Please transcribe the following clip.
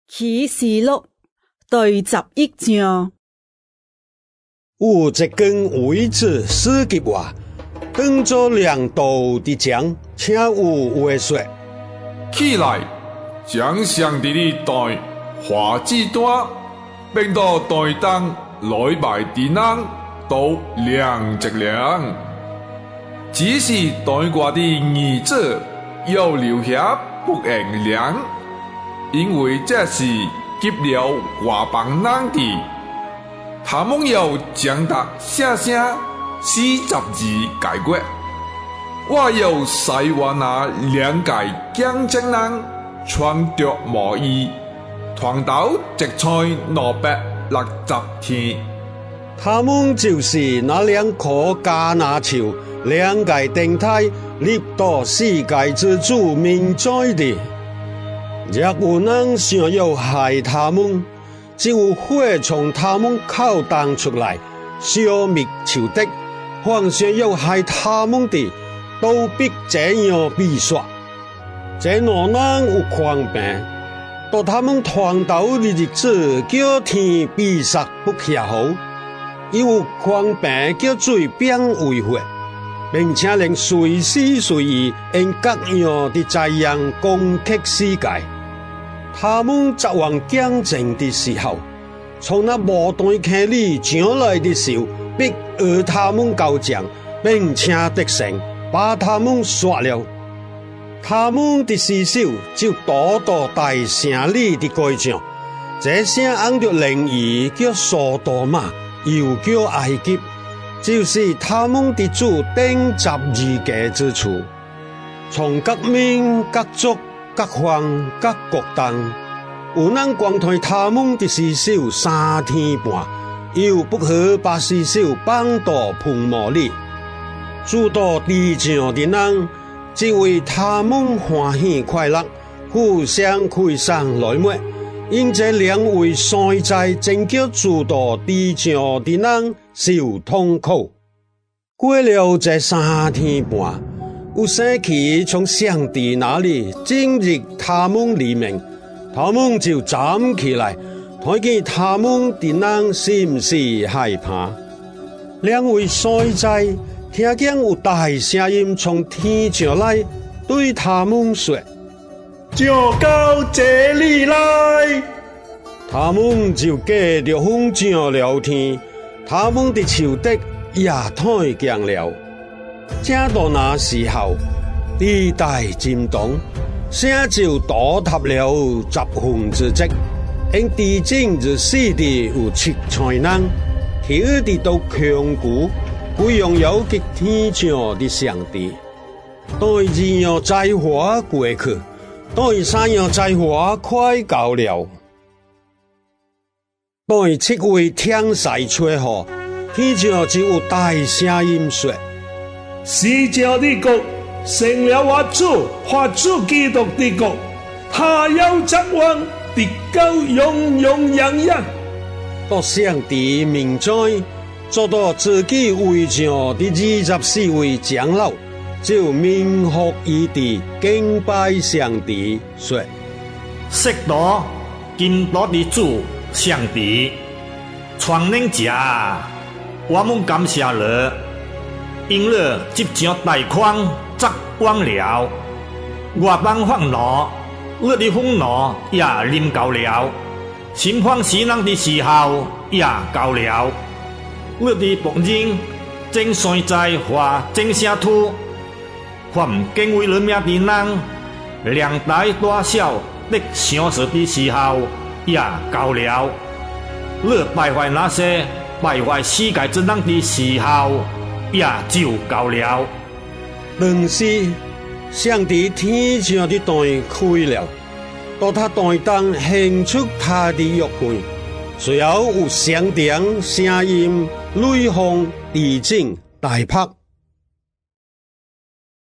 啟示錄第11章。 有一根苇子死給我，當作兩刀的杖，請有話說： 起來，將上帝的代花子彈，並到代當來賣的人都量一量。只是代我的兒子要留下不能量，因為這是給了外邦人的。他們要將它寫成40字解決。我要使我那兩個見證人穿着毛衣，團到直在660天。 他們就是那兩棵迦拿樹，兩個頂替立到世界之主面前的。若有人想要害他們，就有火從他們口中出來，消滅仇敵。凡想要害他們的，都必這樣被殺。這兩人有狂病，到他們團到的日子，叫天閉塞不下雨，有狂病叫水變為血，並且能隨時隨地用各樣的災殃攻擊世界。他們作王見證的時候，從那無端坑裏將來的手，必與他們交戰，並且得勝，把他們殺了。他們的屍首就躲到大城裏的街上，這些按着靈語叫所多瑪，又叫埃及，就是他們的主定十字架之處。從各民、各族、各方、各國等，有人光推他們的屍首3天半，又不可把屍首放到墳墓裏。諸多地上的人，只為他們歡喜快樂，互相虧損來沒，因這兩位衰在正叫諸多地上的人受痛苦。過了這3天半，有生氣從上帝那裏進入他們裡面，他們就站起來，看見他們的人心是害怕。兩位衰在聽見有大聲音從天上來，對他們說：就到這裏來。他們就繼續hướng上聊天，他們的仇敵也太強了。正到那時候，地大震動，城就倒塌了1/10，因地震而死的有7,000人，其餘的都強固。歸榮耀給天上的上帝。待2樣災禍過去，待3樣災禍快到了。待7位天使吹號，天上就有大聲音說：世界的國成了我主和主基督的國，他要作王，直到永永遠遠。到上帝面前，做到自己位上的24位長老，就面伏於地敬拜上帝，說： 色多金多的主上帝，全能者，我們感謝你，因了即將大寬則光了，外邦憤怒，你的憤怒也臨到了，審判世人的時候也到了。你的僕人正衰在或正下土，凡敬畏你名的人，兩大大小的相識的時候也到了。你敗壞那些敗壞世界之人的時候也就到了。 但是上帝天上的台開了，到他台當獻出他的約會，隨後有響電聲音、雷轟、地震、大雹。